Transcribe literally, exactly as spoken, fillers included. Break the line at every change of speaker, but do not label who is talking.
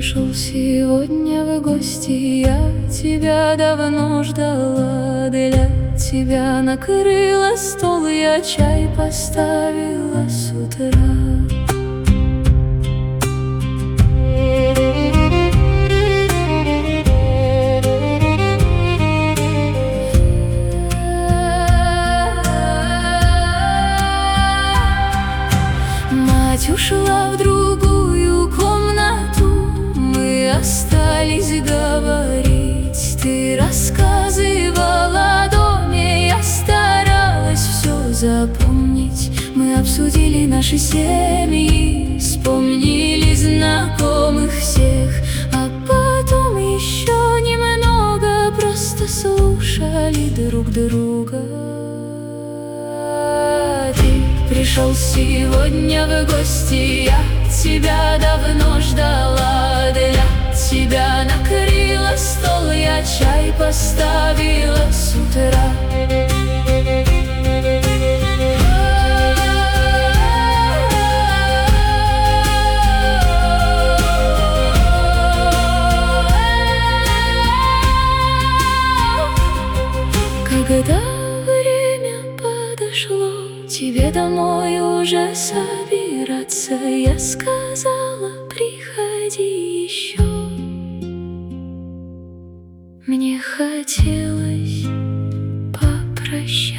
пришел сегодня в гости, я тебя давно ждала. Для тебя накрыла стол, я чай поставила с утра. Мать ушла в другую комнату, мы остались говорить. Ты рассказывала о доме, я старалась все запомнить. Мы обсудили наши семьи, вспомнили знакомых всех, а потом еще немного просто слушали друг друга. Пришел сегодня в гости, я тебя давно ждала. Для тебя накрыла стол, я чай поставила с утра. Когда время подошло, тебе домой уже собираться, я сказала, приходи еще. Мне хотелось попрощаться.